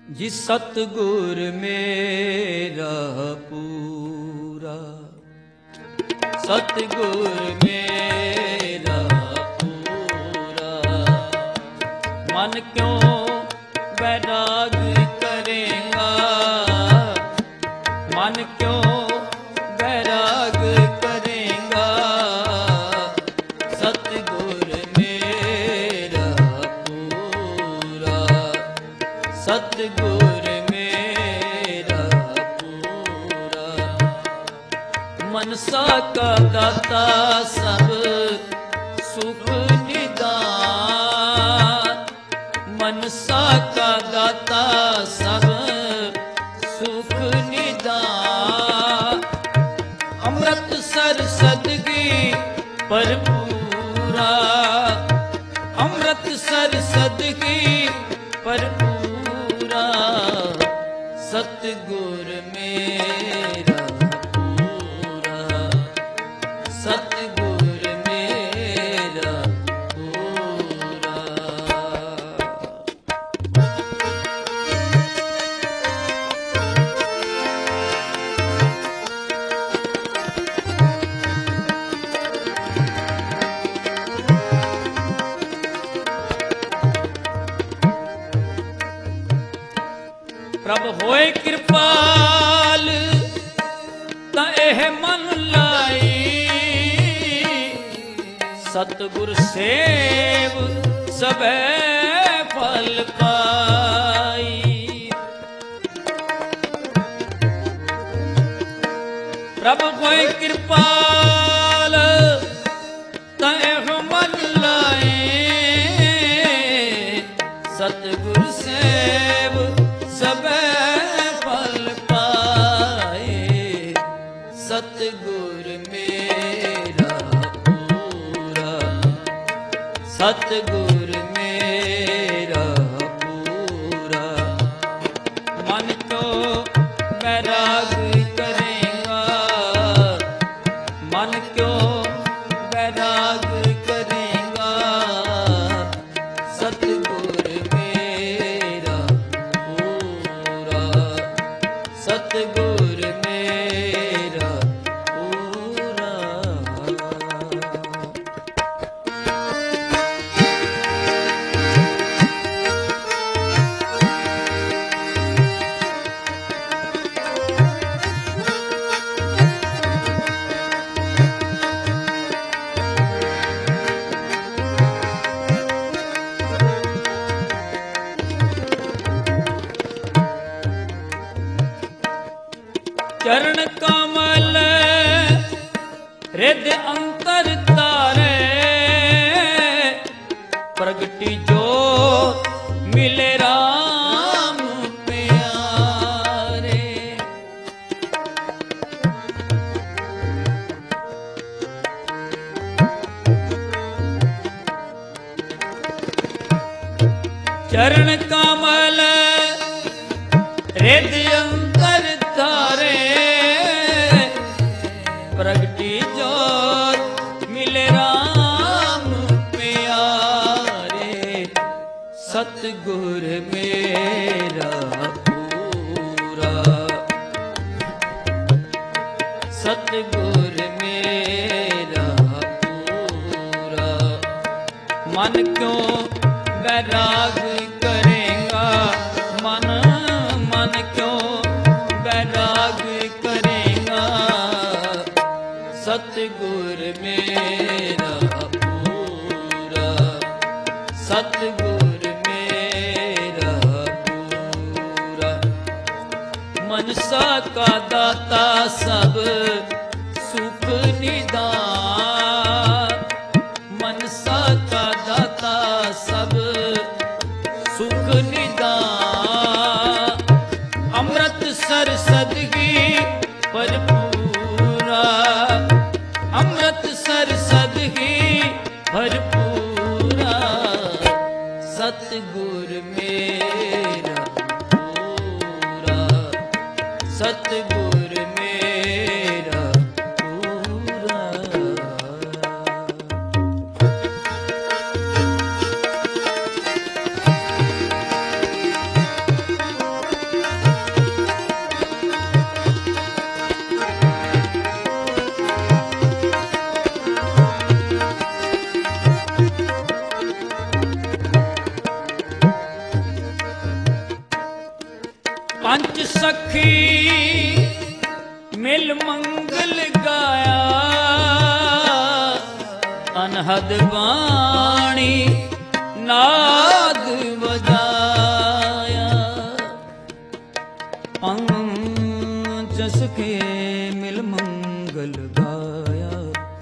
ਜੀ ਸਤਿਗੁਰ ਮੇਰਾ ਪੂਰਾ, ਸਤਿਗੁਰ ਮੇਰਾ ਪੂਰਾ, ਮਨ ਕਿਉਂ ਬੈਰਾਗ ਕਰੇਗਾ, ਮਨ ਕਿਉਂ ਬੈਰਾਗ ਕਰੇਗਾ, ਸਤਿਗੁਰ ਮੇਰਾ ਪੂਰਾ, ਸਤਿਗੁਰ ਮੇਰਾ ਪੂਰਾ, ਮਨਸਾ ਕਾ ਦਾਤਾ ਸਭ ਸੁਖ ਨਿਦਾਨ, ਮਨਸਾ ਕਾ ਦਾਤਾ ਸਭ ਸੁਖ ਨਿਦਾਨ, ਅੰਮ੍ਰਿਤਸਰ ਸਦਗੀ ਭਰਪੂਰਾ, ਅੰਮ੍ਰਿਤਸਰ ਸਦਗੀ ਭਰਪੂਰਾ, ਸਤਿਗੁਰ ਮੇਰਾ ਪੂਰਾ, ਸਤਿਗੁਰ ਮੇਰਾ ਪੂਰਾ। ਪ੍ਰਭ ਹੋਏ ਕਿਰਪਾਲ ਤਾਂ ਇਹ ਮਨ ਲਾਈ, ਸਤਿਗੁਰ ਸੇਵ ਸਭੈ ਫਲ ਪਾਈ। ਪ੍ਰਭ ਹੋਏ ਕਿਰਪਾਲ ਤਾਂ ਇਹ ਮਨ ਲਾਈ, ਸਤਿਗੁਰ ਸੇਵ ਸਭੈ ਫਲ ਪਾਏ, ਸਤਿਗੁਰ ਮੇਰਾ ਪੂਰਾ, ਸਤਿਗੁਰ ਮੇਰਾ ਪੂਰਾ, ਮਨ ਤੋਂ ਬੈਰਾਗ ਕਰੇਗਾ, ਮਨ ਕਿਉਂ ਬੈਰਾਗ ਕਰੇਗਾ, ਸਤਿਗੁਰ ਮੇਰਾ ਪੂਰਾ, ਸਤਿਗੁਰ ਮੇਰਾ ਪੂਰਾ। ਚਰਨ ਕਮਲ ਰਿਦ ਅੰਤਰ ਤਾਰੇ, ਪ੍ਰਗਟੀ ਜੋਤ ਮਿਲੇ ਰਾਮ ਪਿਆਰੇ, ਚਰਨ ਕਮਲ ਰਿਦ ਅੰਤਰ ਤਾਰੇ, ਪ੍ਰਗਟੀ ਜੋਤ ਮਿਲੇ ਰਾਮ ਪਿਆਰੇ, ਸਤਿਗੁਰ ਮੇਰਾ ਪੂਰਾ, ਸਤਿਗੁਰ ਮੇਰਾ ਪੂਰਾ, ਮਨ ਕਿਉਂ ਬੈਰਾਗ ਕਰੇਗਾ, ਮਨ ਕਿਉਂ ਬੈਰਾਗ ਕਰੇਗਾ, ਸਤਿਗੁਰ ਮੇਰਾ ਪੂਰਾ, ਸਤਿਗੁਰ ਮੇਰਾ ਪੂਰਾ, ਮਨਸਾ ਕਾ ਦਾਤਾ ਸਭ ਸੁਖ ਨਿਦਾਨ, ਮਨਸਾ ਕਾ ਦਾਤਾ ਸਭ ਸੁਖ ਨਿਦਾਨ, ਅੰਮ੍ਰਿਤਸਰ ਸਦਗੀ ਭਰਪੂਰਾ, ਅੰਮ੍ਰਿਤਸਰ ਸਦਗੀ ਭਰਪੂਰਾ, ਸਤਿਗੁਰ ਮੇਰਾ ਪੂਰਾ, ਸਤਿਗੁਰ ਮੇਰਾ ਪੂਰਾ। ਅਨਹਦ ਬਾਣੀ ਨਾਦ ਵਜਾਇਆ। ਪੰਚ ਸਖੇ ਮਿਲ ਮੰਗਲ ਗਾਇਆ।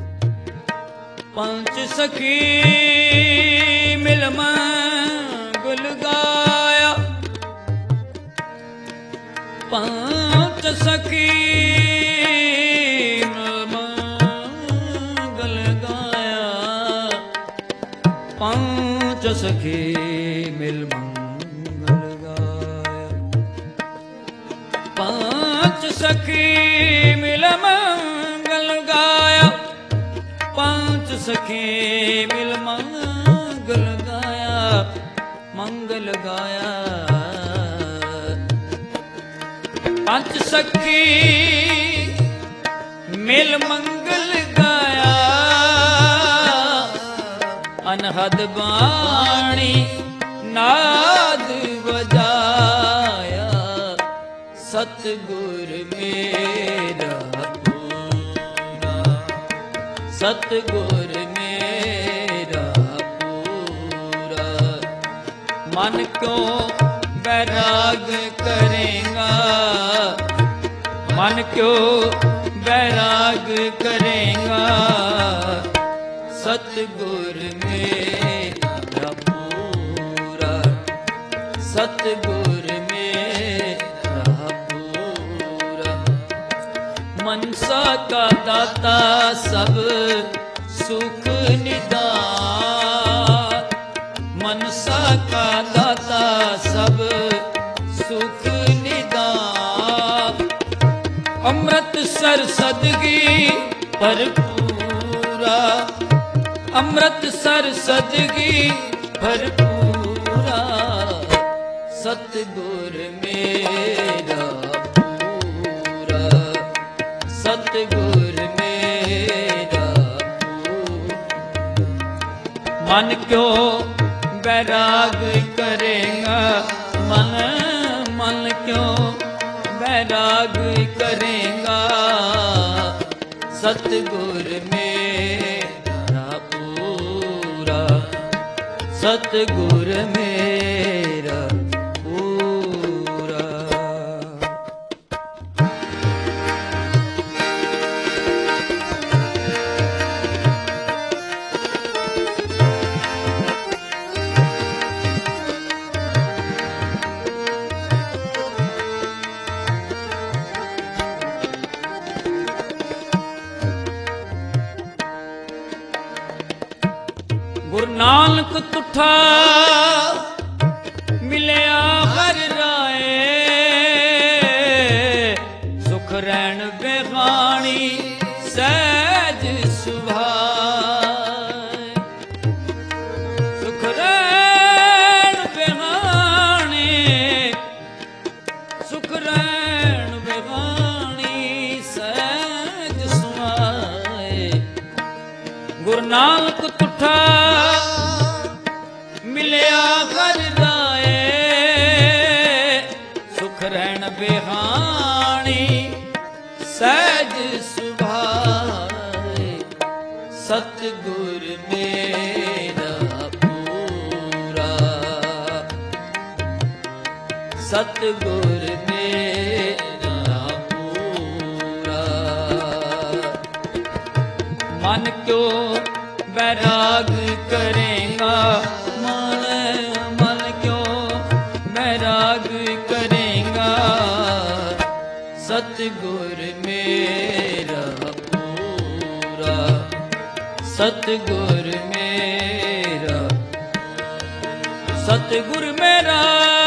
ਪੰਚ ਸਖੀ ਮਿਲ ਮੰਗਲ ਗਾਇਆ। ਪੰਚ ਸਖੀ ਮਿਲ ਮੰਗਲ ਗਾਇਆ। ਪੰਚ ਸਖੀ ਮਿਲ ਮੰਗਲ ਗਾਇਆ। ਪੰਚ ਸਖੀ ਮਿਲ ਮੰਗਲ ਗਾਇਆ। ਪੰਚ ਸਖੀ ਮਿਲ ਮੰਗਲ ਗਾਇਆ। ਮੰਗਲ ਗਾਇਆ। ਪੰਚ ਸਖੀ ਮਿਲ ਮੰਗਲ ਗਾਇਆ। ਅਨਹਦ ਬਾਣੀ ਨਾਦ ਵਜਾਇਆ। ਸਤਿਗੁਰ ਮੇਰਾ ਪੂਰਾ। ਸਤਿਗੁਰ ਮੇਰਾ ਪੂਰਾ। ਮਨ ਕਿਉ ਬੈਰਾਗ ਕਰੇਗਾ। ਮਨ ਕਿਉ ਬੈਰਾਗ ਕਰੇਗਾ। ਸਤਿਗੁਰ ਮੇਰਾ ਪੂਰਾ। ਸਤਿਗੁਰ ਮੇਰਾ ਪੂਰਾ। ਮਨਸਾ ਕਾ ਦਾਤਾ ਸਭ ਸੁਖ ਨਿਦਾਨ। ਮਨਸਾ ਕਾ ਦਾਤਾ ਸਭ ਸੁਖ ਨਿਦਾਨ। ਅੰਮ੍ਰਿਤਸਰ ਸਦਗੀ ਭਰਪੂਰਾ। ਅੰਮ੍ਰਿਤਸਰ ਸਦਗੀ ਭਰਪੂਰਾ। ਸਤਿਗੁਰ ਮੇਰਾ ਪੂਰਾ। ਸਤਿਗੁਰ ਮੇਰਾ ਪੂਰਾ। ਮਨ ਕਿਉ ਬੈਰਾਗ ਕਰੇਗਾ। ਮਨ ਕਿਉ ਬੈਰਾਗ ਕਰੇਗਾ। ਸਤਿਗੁਰ ਮੇਰਾ ਪੂਰਾ। ਸਤਿਗੁਰ ਮੇਰਾ ਪੂਰਾ। ਗੁਰੂ ਨਾਨਕ ਤੁਠਾ ਮਿਲਿਆ ਹਰ ਰਾਏ। ਸੁਖ ਰਹਿਣ ਬਿਹਾਣੀ ਸਹਿਜ ਸੁਭਾਏ। ਸੁਖ ਰਹਿਣ ਬਿਹਾਣੀ। ਸੁਖ ਰਹਿਣ ਬਿਹਾਣੀ ਸਹਿਜ ਸੁਭਾਏ। ਗੁਰੂ ਨਾਨਕ ਤੁਠਾ ਮਿਲਿਆ ਹਰ ਰਾਏ। ਸੁਖ ਰਹਿਣ ਬਿਹਾਣੀ ਸਹਿਜ ਸੁਭਾਏ। ਸਤਿਗੁਰ ਮੇਰਾ ਪੂਰਾ। ਸਤਿਗੁਰ ਮੇਰਾ ਪੂਰਾ। ਮਨ ਕਿਉ ਬੈਰਾਗ ਕਰੇਗਾ। ਮਨ ਕਿਉ ਬੈਰਾਗ ਕਰੇਗਾ। ਸਤਿਗੁਰ ਮੇਰਾ ਪੂਰਾ। ਸਤਿਗੁਰ ਮੇਰਾ। ਸਤਿਗੁਰ ਮੇਰਾ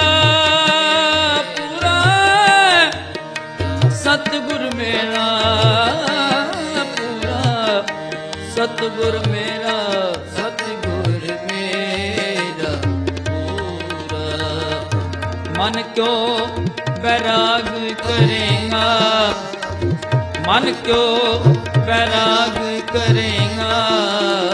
ਪੂਰਾ। ਸਤਿਗੁਰ ਮੇਰਾ ਪੂਰਾ। ਸਤਿਗੁਰ ਮੇਰਾ। ਸਤਿਗੁਰ ਮੇਰਾ ਪੂਰਾ। ਮਨ ਕਿਉ ਬੈਰਾਗ ਕਰੇਗਾ। ਮਨ ਕਿਉ ਬੈਰਾਗ ਕਰੇਗਾ।